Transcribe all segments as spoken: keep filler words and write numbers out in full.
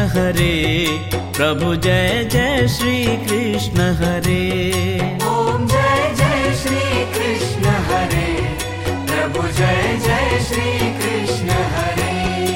हरे, प्रभु जय जय श्री कृष्ण हरे। ओम जय जय श्री कृष्ण हरे, प्रभु जय जय श्री कृष्ण हरे।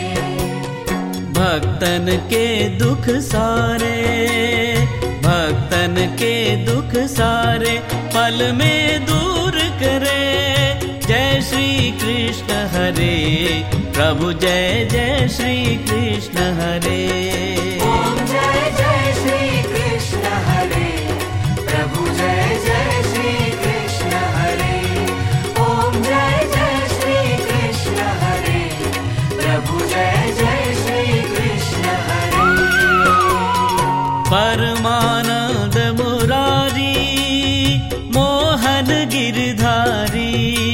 भक्तन के दुख सारे, भक्तन के दुख सारे पल में दूर करे, जय श्री कृष्ण हरे, प्रभु जय जय श्री कृष्ण हरे। ओम जय जय श्री कृष्ण हरे, प्रभु जय जय श्री कृष्ण हरे। ओम जय जय श्री कृष्ण हरे, प्रभु जय जय श्री कृष्ण हरे। परमानंद मुरारी, मोहन गिरधारी,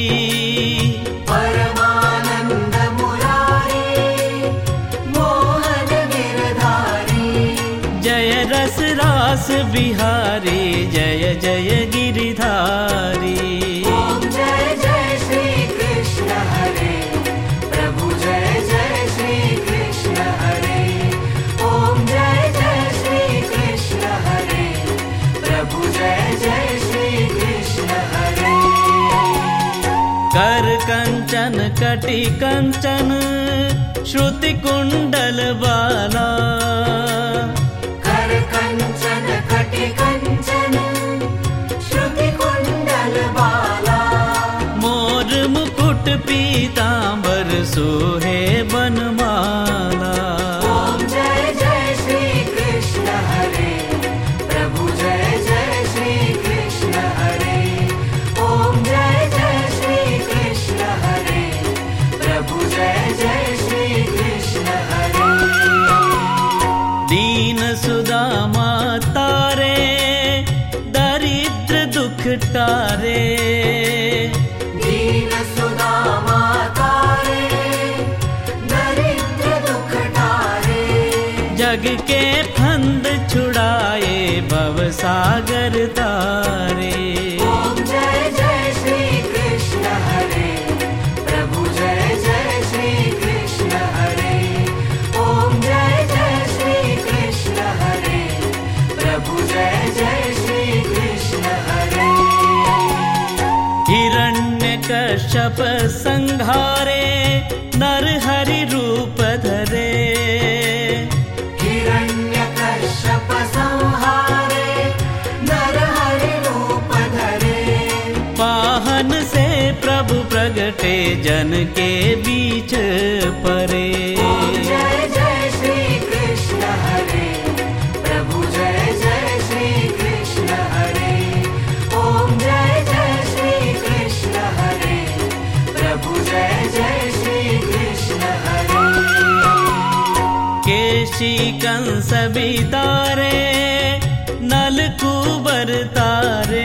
परमानंद मुरारी, मोहन गिरधारी। जय रस रास बिहारी, जय जय गिरधारी। ओम जय जय श्री कृष्ण हरे, प्रभु जय जय श्री कृष्ण हरे। ओम जय जय श्री कृष्ण हरे, प्रभु जय जय श्री कृष्ण हरे। कर कंचन कटि कंचन, श्रुति कुंडल बाला, कर कंचन कटि कंचन, श्रुति कुंडल बाला। मोर मुकुट पीतांबर सोहे बनमाला। ओम जय जय श्री कृष्ण हरे, प्रभु जय जय श्री कृष्ण हरे। ओम जय जय श्री कृष्ण हरे, प्रभु जय जय श्री कृष्ण हरे। दीन सुदामा तारे, दरिद्र दुख टारे, दीन सुदामा तारे, दरिद्र दुख टारे। जग के फंद छुड़ाए, भव सागर तारे। ओम जय जय श्री कृष्ण हरे, प्रभु जय जय श्री कृष्ण हरे। ओम जय जय श्री कृष्ण हरे, प्रभु जय जय श्री कृष्ण हरे। हिरण्यकश्यप संहारे, नर हरि रूप धरे, हिरण्यकश्यप संहारे, नर हरि रूप धरे। पाहन से प्रभु प्रगटे, जन के बीच परे। ओम जय जय श्री कृष्ण हरे, प्रभु जय जय श्री कृष्ण हरे। ओम जय जय श्री कृष्ण हरे, प्रभु जय जय श्री कृष्ण हरे। केशी कंस बितारे, नल कुबर तारे,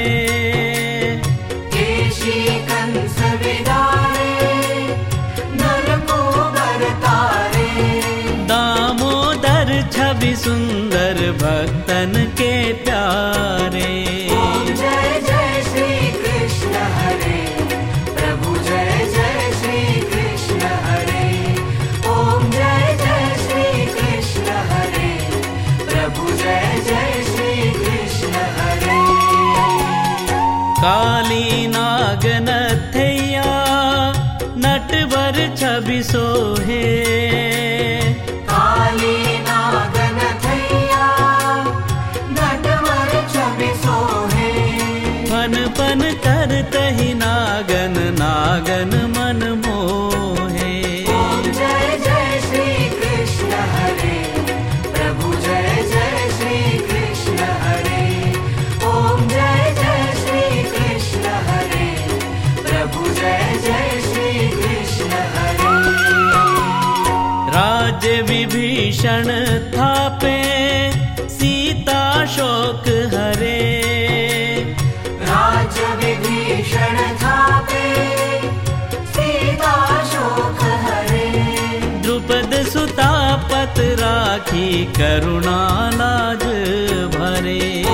केशी कंस बिदारे, नर को बरतारे। दामोदर छवि सुंदर, भक्तन के प्यारे। ओम जय जय श्री कृष्ण हरे, प्रभु जय जय श्री कृष्ण हरे। ओम जय जय श्री कृष्ण हरे, प्रभु जय जय श्री कृष्ण हरे। काली नागनथैया, नटवर छवि सोहे, काली नागनथैया, नटवर छवि सोहे। फन फन करतहि नागन, नागन मन मोहे। ओम जय जय श्री कृष्ण हरे, प्रभु जय जय श्री कृष्ण हरे। ओम जय जय श्री कृष्ण हरे, प्रभु जय जय श्री कृष्ण हरे। राज्य विभीषण थापे, सीता शोक हरे, राज्य विभीषण थापे, सीता शोक हरे। द्रुपद सुता पत राखी, करुणा लाज भरे।